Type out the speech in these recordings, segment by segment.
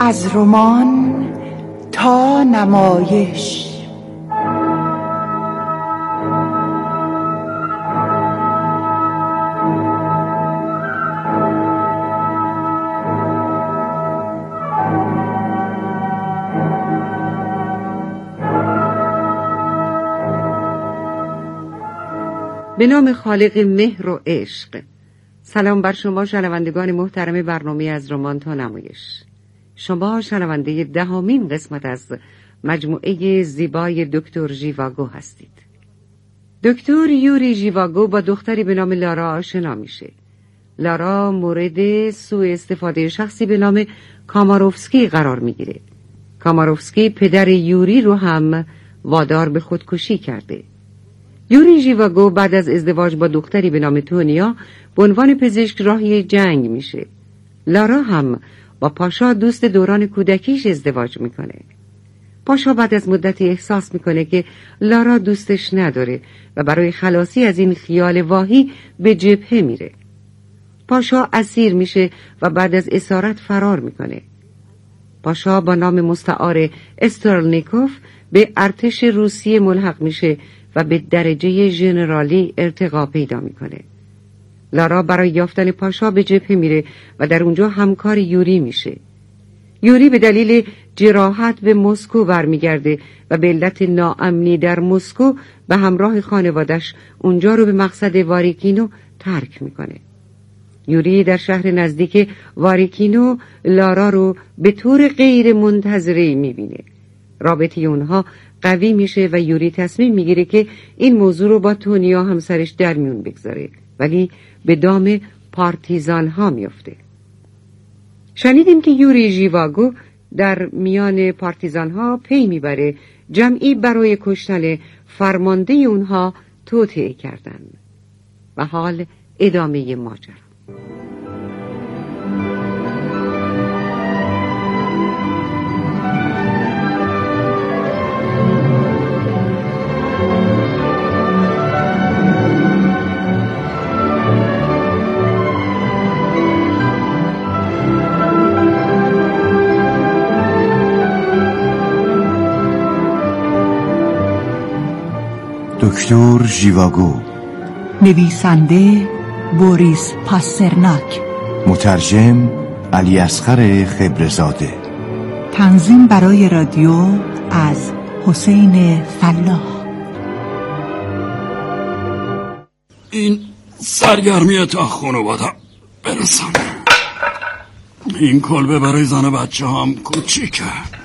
از رمان تا نمایش. به نام خالق مهر و عشق. سلام بر شما شنوندگان محترم برنامه از رمان تا نمایش. شما شنونده 10مین قسمت از مجموعه زیبای دکتر ژیواگو هستید. دکتر یوری ژیواگو با دختری به نام لارا آشنا میشه. لارا مورد سوء استفاده شخصی به نام کاماروفسکی قرار میگیره. کاماروفسکی پدر یوری رو هم وادار به خودکشی کرده. یوری ژیواگو بعد از ازدواج با دختری به نام تونیا به عنوان پزشک راهی جنگ میشه. لارا هم با پاشا دوست دوران کودکیش ازدواج میکنه. پاشا بعد از مدتی احساس میکنه که لارا دوستش نداره و برای خلاصی از این خیال واهی به جبهه میره. پاشا اسیر میشه و بعد از اسارت فرار میکنه. پاشا با نام مستعار استرلنیکوف به ارتش روسیه ملحق میشه و به درجه ژنرالی ارتقا پیدا میکنه. لارا برای یافتن پاشا به جبهه میره و در اونجا همکار یوری میشه. یوری به دلیل جراحت به مسکو برمیگرده و به علت ناامنی در مسکو به همراه خانوادش اونجا رو به مقصد واریکینو ترک میکنه. یوری در شهر نزدیک واریکینو لارا رو به طور غیر منتظره میبینه. رابطه اونها قوی میشه و یوری تصمیم میگیره که این موضوع رو با تونیا همسرش در میون بگذاره، ولی به دام پارتیزان ها میفته. شنیدیم که یوری ژیواگو در میان پارتیزان ها پی میبره جمعی برای کشتن فرمانده اونها توطئه کردن. و حال ادامه ماجرا. دکتر ژیواگو. نویسنده بوریس پاسترناک. مترجم علیاصغر خبرزاده. تنظیم برای رادیو از حسین فلاح. این سرگرمی تا خانوادم برسم. این کلبه برای زن و بچه هم کوچیکه.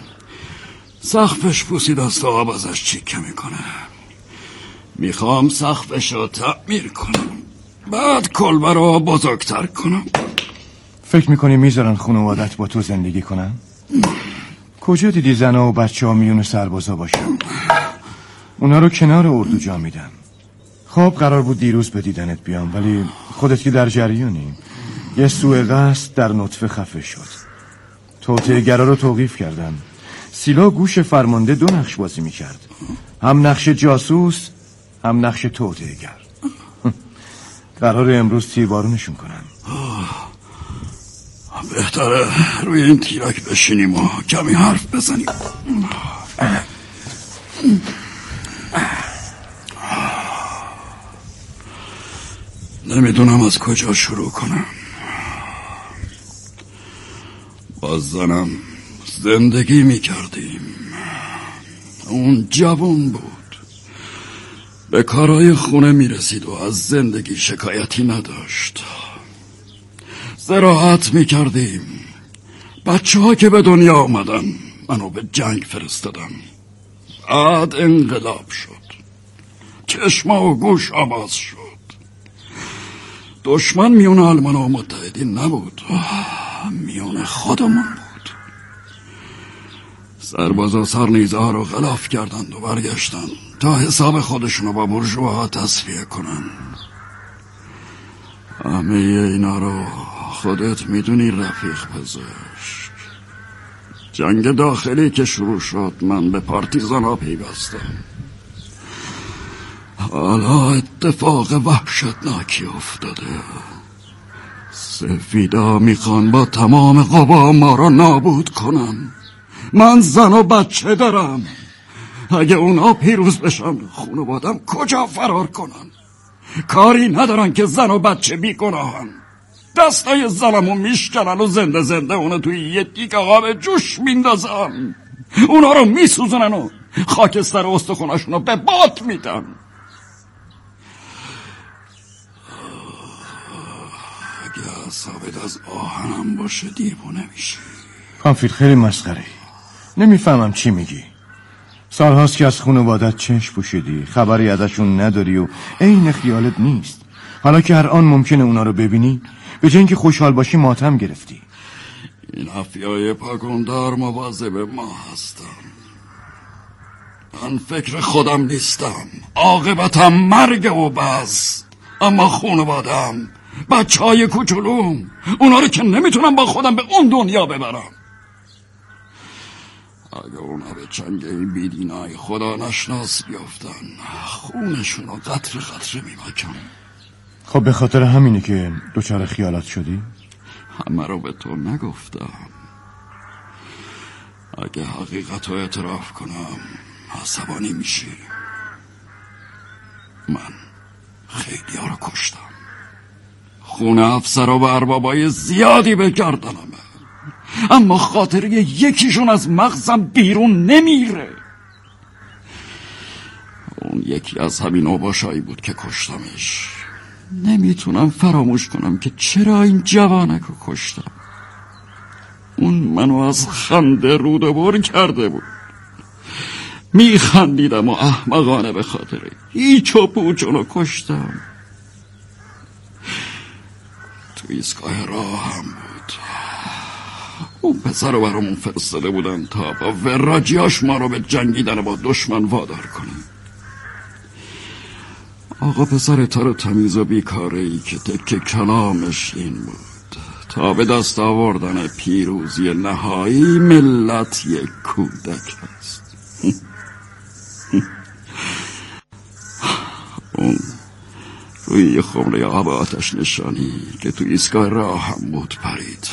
سقفش پوسیده است و آب ازش چیکه میکنه. میخوام سقفش رو تعمیر کنم، بعد کلبه رو بزرگتر کنم. فکر میکنی میذارن خانوادت با تو زندگی کنن؟ کجا دیدی زنها و بچه ها میون سربازا باشن؟ اونا رو کنار اردو جا میدن. خب قرار بود دیروز به دیدنت بیام، ولی خودت که در جریانی. یه سوء قصد در نطفه خفه شد. توطئه‌گرا رو توقیف کردن. سیلا گوش فرمانده 2 نقش بازی میکرد، هم نقش جاسوس هم نقش توطئه‌گر. قراره امروز تیربارونشون کنن. بهتره روی این تیرک بشینیم و کمی حرف بزنیم. نمیدونم از کجا شروع کنم. با زنم زندگی میکردیم. اون جوان بود، به کارهای خونه میرسید و از زندگی شکایتی نداشت. زراعت میکردیم. بچه ها که به دنیا آمدن منو به جنگ فرستادن. بعد انقلاب شد، چشما و گوش باز شد. دشمن میون آلمان و متحدین نبود، میون خودمون بود. سربازا سرنیزه ها رو غلاف کردند و برگشتن تا حساب خودشونو با بورژواها تصفیه کنن. همه اینا رو خودت میدونی رفیق پزشک. جنگ داخلی که شروع شد من به پارتیزان ها پیوستم. حالا اتفاق وحشتناکی افتاده. سفیدا میخوان با تمام قوا ما را نابود کنن. من زن و بچه دارم. اگه اونا پیروز بشن خانوادم کجا فرار کنن؟ کاری ندارن که زن و بچه بیگناهن. دستای ظلمو میشکنن و زنده زنده اونو توی یه دیگه آب جوش میندازن. اونا رو میسوزنن و خاکستر استخوناشونو به باد میدن. اگه اعصابت از آهنم باشه دیوونه میشی. پامفیل خیلی مسخره. نمیفهمم چی میگی. سالهاست که از خانوادت چشم پوشیدی، خبری ازشون نداری و عین خیالت نیست. حالا که هر آن ممکنه اونا رو ببینی، به جای اینکه خوشحال باشی ماتم گرفتی. این افیای پاگوندار مواظب ما هستم. من فکر خودم نیستم. عاقبتم مرگ و بس. اما خانوادم، بچهای کوچولوم، اونا رو که نمیتونم با خودم به اون دنیا ببرم. اگه اونا به چنگ این بیدینای خدا نشناس بیافتن، خونشون رو قطره قطره میمکن. خب به خاطر همینه که دوچار خیالات شدی؟ همه رو به تو نگفتم. اگه حقیقت رو اعتراف کنم عصبانی میشی. من خیلی ها رو کشتم. خون افسر و اربابای زیادی به گردنمه، اما خاطر یکیشون از مغزم بیرون نمیره. اون یکی از همین اوباشایی بود که کشتمش. نمیتونم فراموش کنم که چرا این جوانک رو کشتم. اون منو از خنده روده‌بر کرده بود. میخندیدم و احمقانه به خاطر هیچ و پوچ اونو کشتم. تو ایستگاه راه هم بود. اون پسر رو برامون فرستاده بودن تا با وراجیاش ما رو به جنگیدن با دشمن وادار کنیم. آقا پسر تر تمیز و بیکاره‌ای که تکه کلامش این بود تا به دست آوردن پیروزی نهایی ملت یک کودک هست. اون روی یه خمره آب آتش نشانی که تو ایستگاه راه هم بود پرید.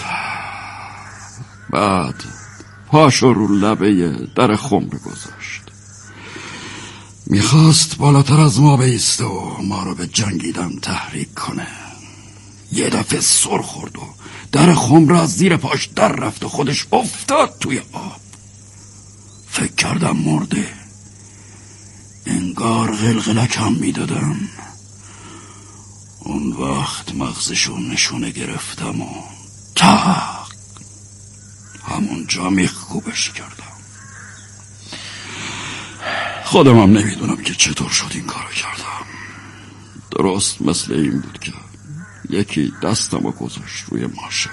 بعد پاشو رو لبه در خمره گذاشت. میخواست بالاتر از ما بیسته و ما رو به جنگیدن تحریک کنه. یه دفعه سر خورد و در خمره از زیر پاش در رفت و خودش افتاد توی آب. فکر کردم مرده. انگار غلغلکم میدادم. اون وقت مغزشون نشونه گرفتم و تاق همون جا میخکوبش کردم. خودم هم نمیدونم که چطور شد این کارو کردم. درست مثل این بود که یکی دستمو گذاشت روی ماشه.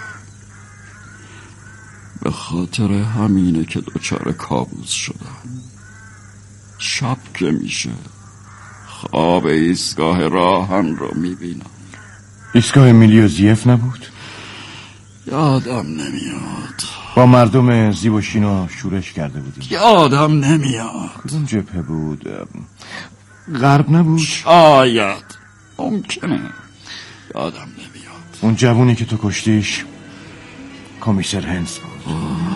به خاطر همینه که دچار کابوس شدم. شب که میشه خواب ایستگاه راهن رو میبینم. ایستگاه میلیوزیف نبود؟ یادم نمیاد. با مردم زیب و شینا شورش کرده بودیم. یادم نمیاد. کدوم جبهه بود؟ غرب نبود؟ شاید، ممکنه. یادم نمیاد. اون جوونی که تو کشتیش کمیسر هنس بود.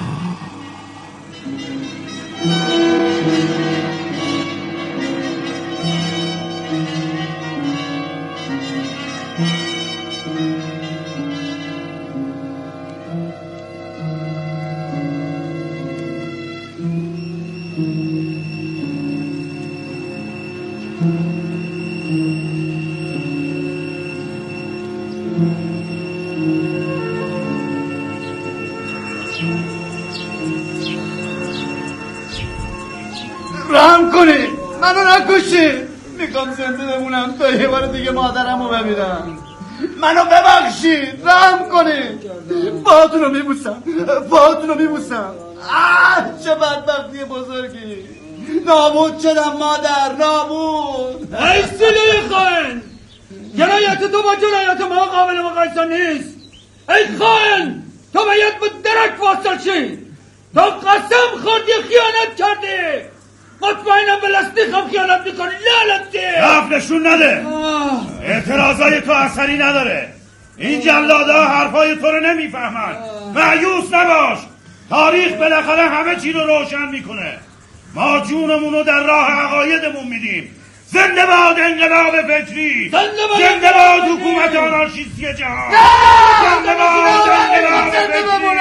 رحم کنی، منو نکشی. میخوام زنده بمونم تا یه بار دیگه مادرمو ببینم. منو ببخشید، رحم کنی. پاهاتونو میبوسم. چه بدبختی بزرگی. نابود شدم مادر، نابود. ای سیلوی خائن، جنایت تو با جنایت ما قابل مقایسه نیست. ای خائن، تو باید با درک واصل شی. تو قسم خوردی، خیانت کردی. مطمئنم به لسنیخ هم خیانت میکنی. لعنتی. حرف نشون نده. اعتراضای تو اثری نداره. این جلادا حرفای تو رو نمیفهمن. مایوس نباش، تاریخ بالاخره همه چی رو روشن میکنه. ما جونمون رو در راه عقایدمون میدیم. زنده باد انقلاب فکری، زنده باد حکومت آنارشیستی جهان، زنده باد انقلاب فکری.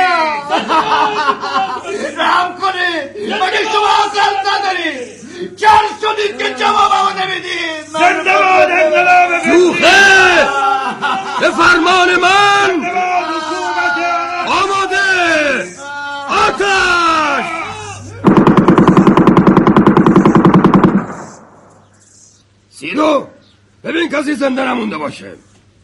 رحم کنید، مگه شما اصلا ندارید؟ کر شدید که جوابمو نمیدید. زنده باد انقلاب فکری، به فرمان من زنده باد حکومت آماده آتش. سیدو ببین کسی زنده نمونده باشه.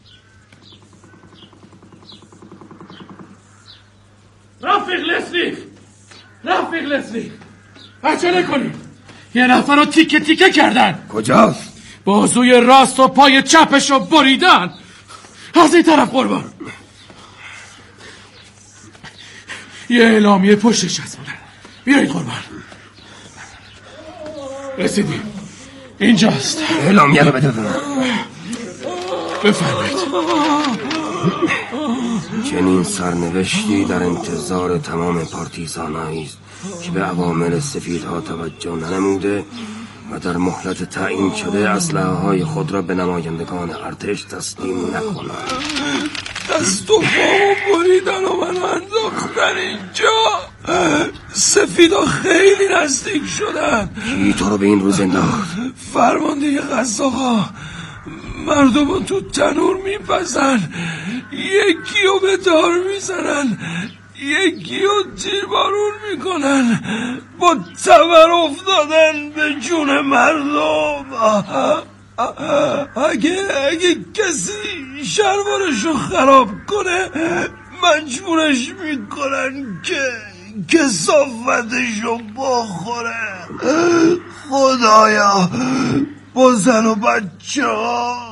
رفیق لسلی بچه نکنید، یه نفر رو تیکه تیکه کردن. کجاست؟ بازوی راست و پای چپش رو بریدن. از این طرف قربان. یه اعلامیه پشتش چسبوندن. بیایید قربان. رسیدیم، اینجاست. اعلامیه رو بده من. بفرمایید. چنین سرنوشتی در انتظار تمام پارتیزانایی است که به اوامر سفیدها توجه ننموده و در مهلت تعیین شده اسلحه‌های خود را به نمایندگان ارتش تسلیم نکنند. دست و پامو بریدن و منو انداختن اینجا. سفیدا خیلی نزدیک شدن. کی تو رو به این روز انداخت؟ فرمانده قزاقا. مردم رو تو تنور میپزن، یکی رو به دار میزنن، یکی رو تیربارون میکنن، با تبر افتادن به جون مردم. اگه کسی شلوارشو خراب کنه مجبورش میکنن که کثافتشو بخوره. خدایا با زن و بچه ها.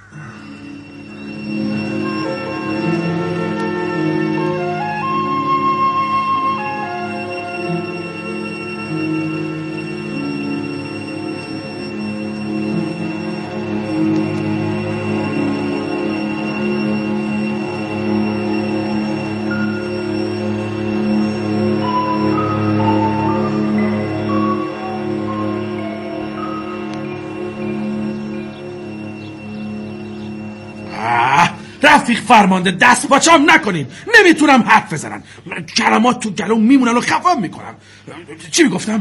رفیق فرمانده دست پاچم نکنین، نمیتونم حرف بزنم، کلمات تو گلوم میمونن و خفم میکنم. چی میگفتم؟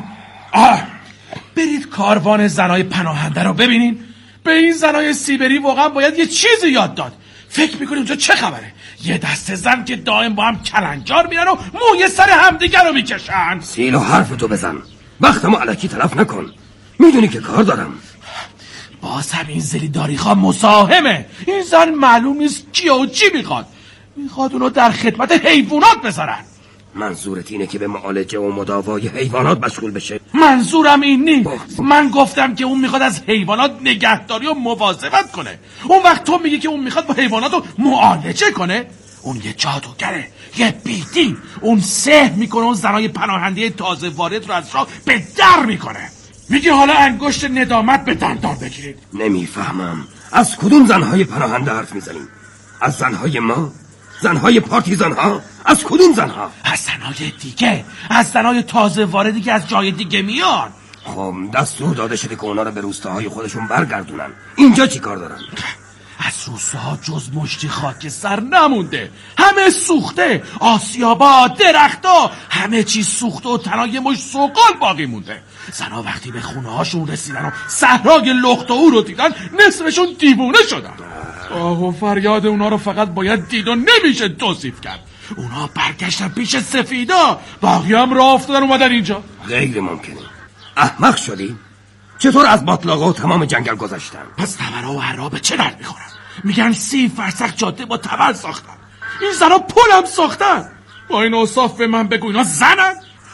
برید کاروان زنای پناهنده رو ببینین. به این زنای سیبری واقعا باید یه چیزی یاد داد. فکر میکنی اونجا چه خبره؟ یه دسته زن که دائم با هم کلنجار میرن و موی سر همدیگه رو میکشن. سیلو حرف تو بزن، وقتمو الکی تلف نکن، میدونی که کار دارم. باز هم این زلیداری خواه مساهمه. این زن معلوم نیست چیه و چی میخواد اونو در خدمت حیوانات بذارن. منظورت اینه که به معالجه و مداوای حیوانات مشغول بشه؟ منظورم این نیست. من گفتم که اون میخواد از حیوانات نگهداری و مواظبت کنه. اون وقت تو میگی که اون میخواد با حیوانات رو معالجه کنه. اون یه جادوگره، یه بیدین. اون سحر میکنه اون زنای پناهنده تازه وارد رو از راه به در میکنه. میگه حالا انگشت ندامت به دندان بگیرید. نمیفهمم از کدوم زنهای پناهنده حرف میزنیم؟ از زنهای ما؟ زنهای پارتیزان ها؟ از کدوم زنها؟ از زنهای دیگه، از زنهای تازه واردی که از جای دیگه میان. خب دستور داده شده که اونا رو به روستاهای خودشون برگردونن. اینجا چی کار دارن؟ از روستاها جز مشتی خاکستر نمونده. همه سوخته، آسیابا، درختا، همه چیز سوخته و تنها یه مشت سوقال باقی مونده. زنها وقتی به خونه هاشون رسیدن و صحرای لخت و او رو دیدن نصفشون دیوونه شدن. آه و فریاد اونا رو فقط باید دید و نمیشه توصیف کرد. اونا برگشتن پیش سفیدا، باقی هم راه افتادن اومدن اینجا. غیر ممکنه. احمق شدی؟ چطور از باطلاقا و تمام جنگل گذاشتن؟ پس تبرها و هرها به چه درد میخورن؟ میگن 30 فرسخ جاده با تبر ساختن. این زنها پلم ساختن. با این اوصاف به من بگو اینا زنن؟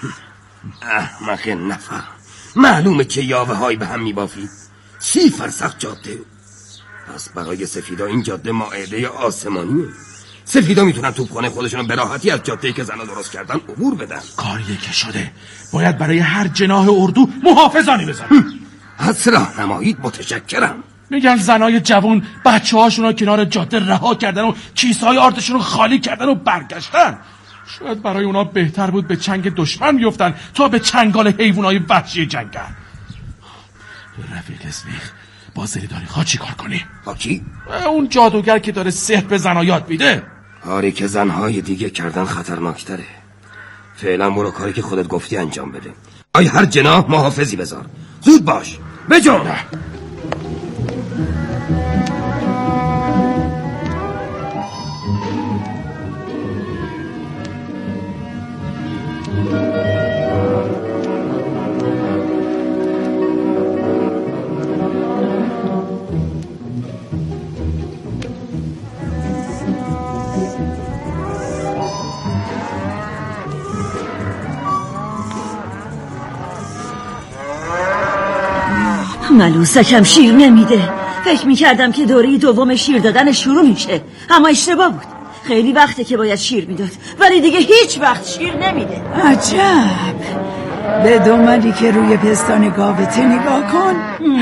احمق نفر، معلومه که یاوه هایی به هم میبافی. 30 فرسخ جاده. پس برای سفیدا این جاده مائده آسمانیه. سفیدا میتونن توپخانه خودشون به راحتی از جاده‌ای که زنها درست کردن عبور بدن. کاریه که شده باید برای هر جناح اردو محافظانی بزنن. از راهنماییت متشکرم. میگن زنای جوان بچه هاشون رو کنار جاده رها کردن و کیسه های آردشون رو خالی کردن و برگشتن. شاید برای اونا بهتر بود به چنگ دشمن بیفتن تا به چنگال حیوانای وحشی جنگن. رفیق اسمیخ، باز داری خواه چی کار کنی؟ با کی؟ اون جادوگر که داره سحر به زنها یاد میده. کاری که زنهای دیگه کردن خطرناکتره. فعلا برو کاری که خودت گفتی انجام بده. آی هر جناح محافظی بذار. زود باش بجا. ملوسکم شیر نمیده. فکر میکردم که دوره دوم شیر دادن شروع میشه، اما اشتباه بود. خیلی وقته که باید شیر میداد ولی دیگه هیچ وقت شیر نمیده. عجب. به دنبالی که روی پستان گاوته نگاه کن.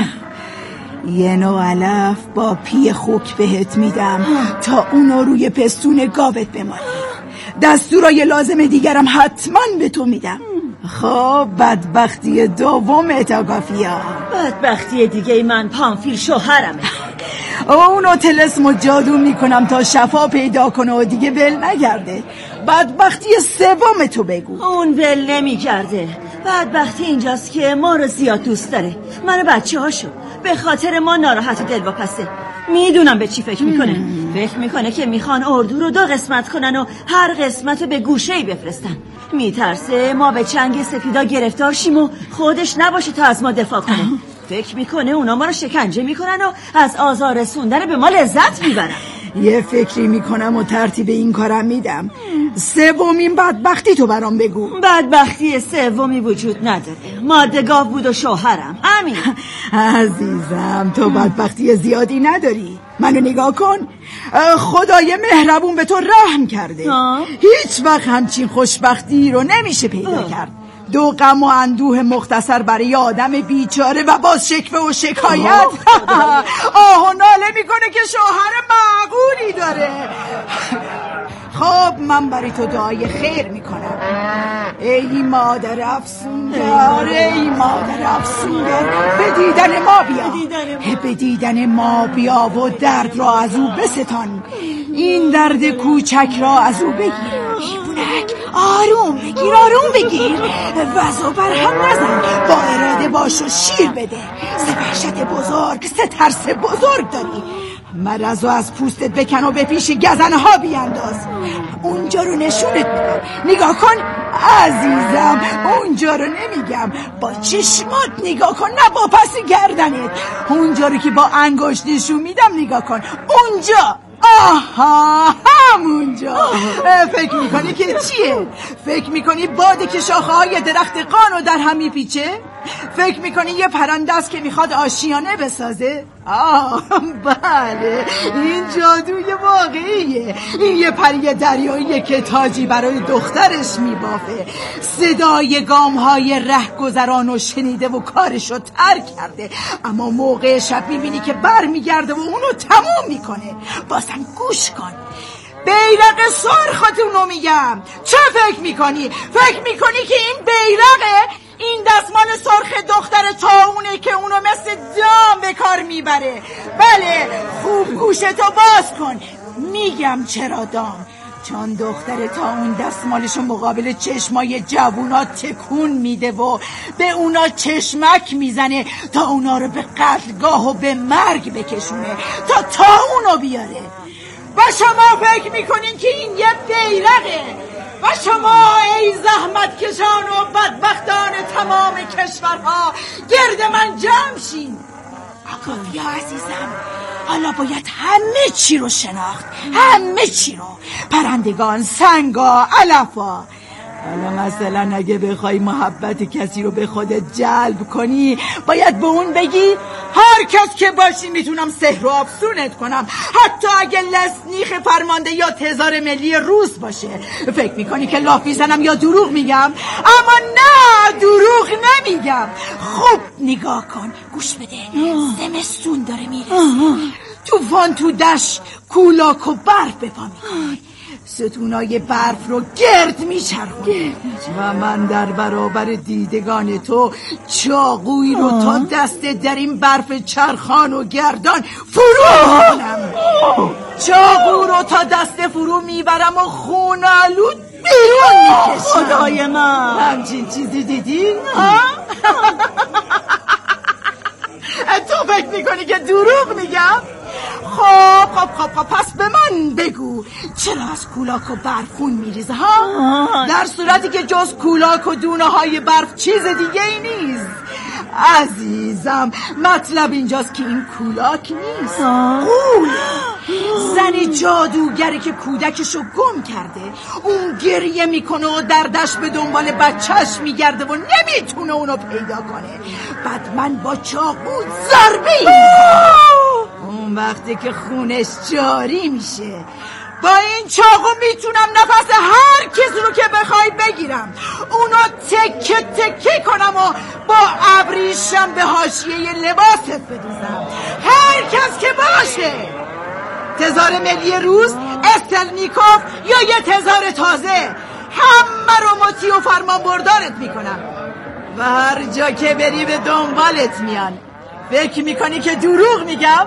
یه نوع علف با پی خوک بهت میدم تا اونو روی پستون گاوت بماری. دستورای لازم دیگرم حتما به تو میدم. خب بدبختی دوم تاگافیا. بدبختی دیگه من پامفیل شوهرمه. اونو طلسم و جادو میکنم تا شفا پیدا کنه و دیگه ول نگرده. بدبختی سوم تو بگو. اون ول نمیگرده. بدبختی اینجاست که ما رو زیاد دوست داره، من بچه هاشو. به خاطر ما ناراحت و دلواپسه. میدونم به چی فکر میکنه. فکر میکنه که میخوان اردو رو 2 قسمت کنن و هر قسمت رو به گوشه‌ای بفرستن. میترسه ما به چنگ سفیدا گرفتار شیم و خودش نباشه تا از ما دفاع کنه. فکر میکنه اونا ما رو شکنجه میکنن و از آزار رسوندن به ما لذت میبرن. یه فکری میکنم و ترتیب این کارم میدم. سومین بدبختی تو برام بگو. بدبختی سومی وجود نداره. ماده گاو بود و شوهرم، همین. عزیزم تو بدبختی زیادی نداری. منو نگاه کن. خدای مهربون به تو رحم کرده. هیچ وقت همچین خوشبختی رو نمیشه پیدا کرد. 2 غم و اندوه مختصر برای آدم بیچاره و باز شکوه و شکایت. آه و ناله میکنه که شوهر معقولی داره. خب من برای تو دعای خیر میکنم. ای مادر افسونگر، ای مادر افسونگر، به دیدن ما بیا. به دیدن ما بیا و درد را از او بستان. این درد کوچک را از او بگیر. حیوانک آروم بگیر، آروم بگیر. وزو بر هم نزن. با اراده باش و شیر بده. 3 وحشت بزرگ، 3 ترس بزرگ داری. مرضو از پوستت بکن و به پیش گزنها بیانداز. اونجا رو نشونت میدم. نگاه کن عزیزم، اونجا رو نمیگم، با چشمات نگاه کن، نه با پس گردنت. اونجا رو که با انگشت نشون میدم نگاه کن. اونجا. آها همونجا. فکر میکنی که چیه؟ فکر میکنی باده که شاخه های درخت قانو در هم میپیچه؟ فکر میکنی یه پرنده است که میخواد آشیانه بسازه؟ بله، این جادوی واقعیه. این یه پری دریاییه که تاجی برای دخترش میبافه. صدای گامهای رهگذرانو شنیده و کارشو ترک کرده، اما موقع شب میبینی که بر میگرده و اونو تموم میکنه. بازم گوش کن، بیرق سرختونو میگم. چه فکر میکنی؟ فکر میکنی که این بیرقه؟ این دستمال سرخ دختر تاونه که اونو مثل دام به کار میبره. بله، خوب گوشتو باز کن. میگم چرا دام؟ چون دختر تاون دستمالشو مقابل چشمای جوونا تکون میده و به اونا چشمک میزنه تا اونا رو به قتلگاه و به مرگ بکشونه، تا تاونو بیاره. و شما فکر میکنین که این یه بیرقه؟ و شما ای زحمت کشان و بدبختان تمام کشورها گرد من جمع شین. آگافیا عزیزم، حالا باید همه چی رو شناخت، همه چی رو. پرندگان، سنگا، علفا. حالا مثلا اگه بخوای محبت کسی رو به خودت جلب کنی باید به اون بگی هر کس که باشی میتونم سحر و افسونت کنم، حتی اگه لسنیخ فرمانده یا تزار ملی روس باشه. فکر میکنی که لاف میزنم یا دروغ میگم؟ اما نه، دروغ نمیگم. خوب نگاه کن، گوش بده. زمستون داره میرسه، طوفان تو دشت کولاک و برف به پا میکنه، ستونای برف رو گرد میچرخونه و من در برابر دیدگان تو چاقویی رو تا دست در این برف چرخان و گردان فرو میکنم. چاقو رو تا دست فرو میبرم و خون آلود بیرون میکشم. خدای من، همچین چیزی دیدی؟ تو فکر میکنی که دروغ میگم؟ خب پس به من بگو چرا از کولاک و برف خون میریزه ها؟ در صورتی که جز کولاک و دونه های برف چیز دیگه ای نیست. عزیزم مطلب اینجاست که این کولاک نیست، غول. زنی جادوگری که کودکشو گم کرده، اون گریه میکنه و دردش به دنبال بچهش میگرده و نمیتونه اونو پیدا کنه. بعد من با چاقو ضربه میکنم. اون وقتی که خونش جاری میشه با این چاقو میتونم نفس هر کسی رو که بخوای بگیرم، اونو تکه تکه کنم و با ابریشم به حاشیه لباست بدوزم. هر کس که باشه، تزار ملی روس، استلنیکوف یا یه تزار تازه، همه رو مطیع و فرمان بردارت میکنم و هر جا که بری به دنبالت میان. فکر میکنی که دروغ میگم؟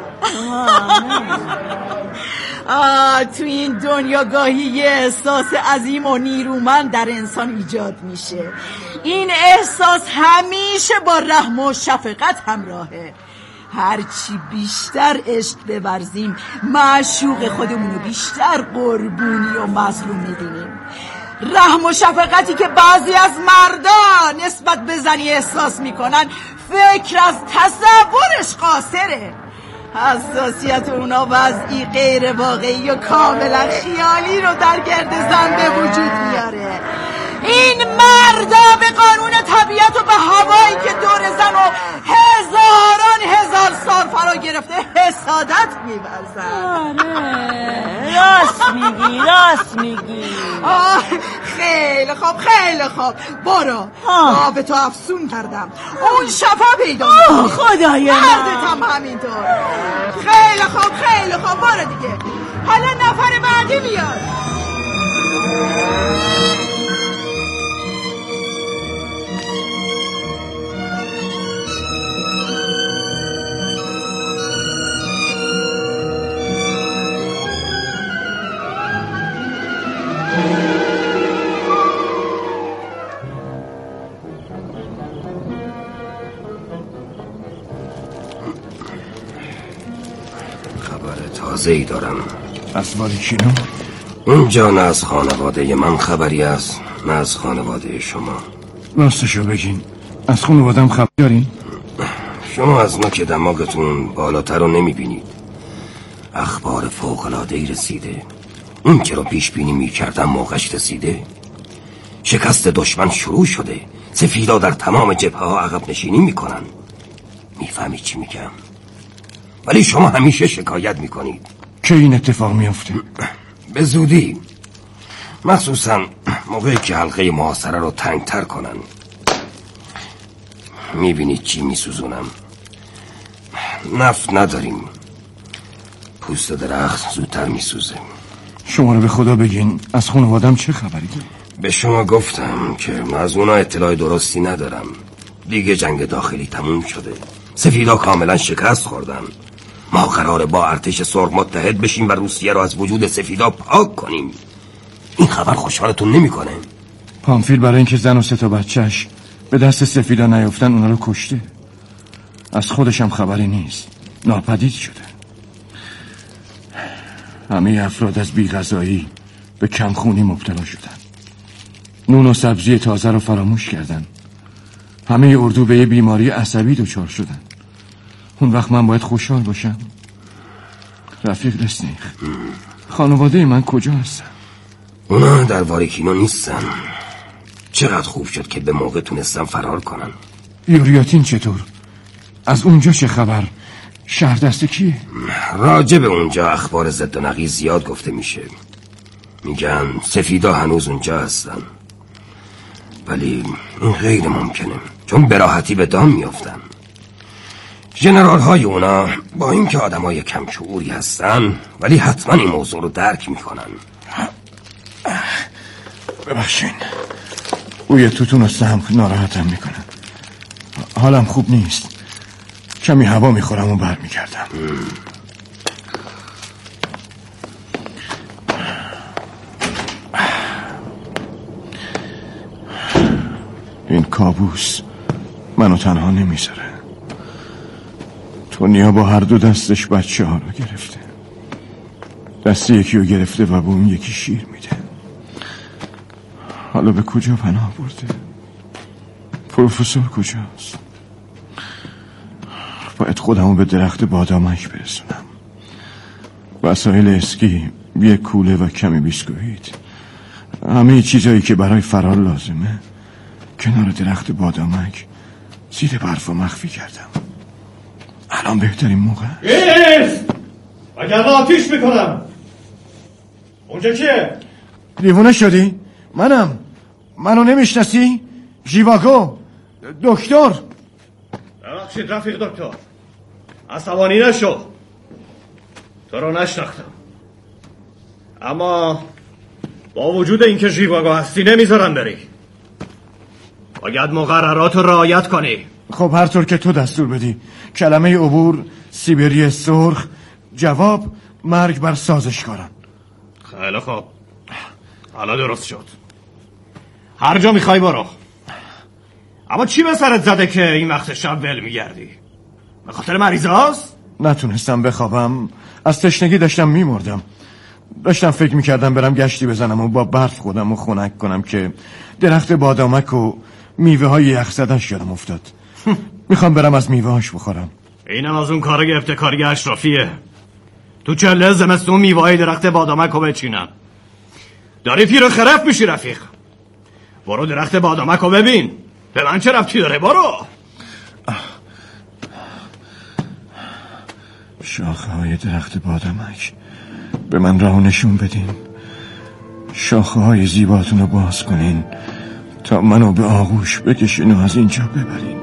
تو این دنیا گاهی یه احساس عظیم و نیرومند در انسان ایجاد میشه. این احساس همیشه با رحم و شفقت همراهه. هرچی بیشتر عشق بورزیم معشوق خودمونو بیشتر قربونی و مظلوم میدونیم. رحم و شفقتی که بعضی از مردا نسبت به زنی احساس میکنن فکر از تصورش قاصره. حساسیت اونا وضعی غیر واقعی و کاملا خیالی رو در گرد زن به وجود میاره. این مردا به قانون طبیعت و به هوایی که دور زن و هزار سال فرا گرفته حسادت می‌ورزن. راست میگی. خیلی خوب برو. به تو افسون کردم، اون شفا پیدا خدای من، دردتم همینطور. خیلی خوب برو دیگه. حالا نفر بعدی میاد. تازه‌ای دارم. از والیکینو؟ اینجا نه از خانواده من خبری است نه از خانواده شما. راستشو بگین، از خانوادم خبر دارین؟ شما از نوک دماغتون بالاتر رو نمیبینید. اخبار فوق‌العاده‌ای رسیده. اون که رو پیش بینی میکردم موقعش رسیده. شکست دشمن شروع شده. سفیدا در تمام جبهه ها عقب نشینی میکنن. میفهمی چی میگم؟ ولی شما همیشه شکایت میکنید. که این اتفاق میفته؟ به زودی، مخصوصا موقعی که حلقه محاصره رو تنگتر کنن. میبینید چی میسوزونم؟ نفت نداریم. پوست درخت زودتر میسوزه. شما رو به خدا بگین از خانوادم چه خبری؟ به شما گفتم که من از اونا اطلاع درستی ندارم. دیگه جنگ داخلی تموم شده. سفیدا کاملا شکست خوردن. ما قراره با ارتش سرخ متحد بشیم و روسیه رو از وجود سفیدا پاک کنیم. این خبر خوشحالتون نمیکنه؟ پامفیل برای اینکه زن و 3 تا بچهش به دست سفیدا نیفتن اونا رو کشته. از خودشم خبری نیست، ناپدید شده. همه افراد از بی‌غذایی به کمخونی مبتلا شدن. نون و سبزی تازه رو فراموش کردن. همه اردو به یه بیماری عصبی دچار شدن. اون وقت من باید خوشحال باشم؟ رفیق لسنیخ، خانواده من کجا هستن؟ اونا در واریکینو نیستن. چقدر خوب شد که به موقع تونستم فرار کنن. یوریاتین چطور؟ از اونجا چه خبر؟ شهر دست کیه؟ راجع به اونجا اخبار ضد و نقیض زیاد گفته میشه. میگن سفیدا هنوز اونجا هستن، ولی این غیر ممکنه، چون به راحتی به دام میافتن. ژنرال های اونا با اینکه آدمای کم شعوری هستن، ولی حتما این موضوع رو درک میکنن. ببخشین، بوی توتون و سمق ناراحتم میکنن. حالم خوب نیست، کمی هوا میخورم و برمیگردم. این کابوس منو تنها نمیذاره. تونیا با هر دو دستش بچه ها رو گرفته. دست یکی رو گرفته و به اون یکی شیر میده. حالا به کجا پناه برده؟ پروفسور کجاست؟ باید خودمو به درخت بادامک برسونم. وسایل اسکی، یک کوله و کمی بیسکویت، همه چیزایی که برای فرار لازمه کنار درخت بادامک زیر برف و مخفی کردم. الان بهترین موقع. اگر آتیش میکنم. اونجا کیه؟ دیوونه شدی؟ منو نمیشناسی؟ ژیواگو، دکتر. ببخشید رفیق دکتر، عصبانی نشو، تو رو نشناختم، اما با وجود اینکه ژیواگو هستی نمیذارم بری. باید مقررات رو رعایت کنی. خب هر طور که تو دستور بدی. کلمه عبور، سیبری سرخ، جواب مرگ بر سازشکاران. خیلی خوب، حالا درست شد. هر جا میخوای برو، اما چی به سرت زده که این وقت شب ول میگردی؟ به خاطر مریض هاست؟ نتونستم بخوابم، از تشنگی داشتم میمردم. داشتم فکر میکردم برم گشتی بزنم و با برف خودم رو خنک کنم که درخت بادامک و میوه های یخزده‌اش یادم افتاد. میخوام برم از میوه هاش بخورم. اینم از اون کارای ابتکاری اشرافیه. تو چله زمستون میوه های درخت بادامک رو بچینم. داری پیر و خرف میشی رفیق. برو درخت بادامک رو ببین. به من چه ربطی داره؟ برو. شاخه های درخت بادامک، به من راه نشون بدین. شاخه های زیباتون رو باز کنین تا منو به آغوش بکشین و از اینجا ببرین.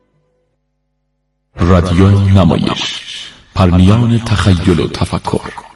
رادیو نمایش، پرمیان تخیل و تفکر.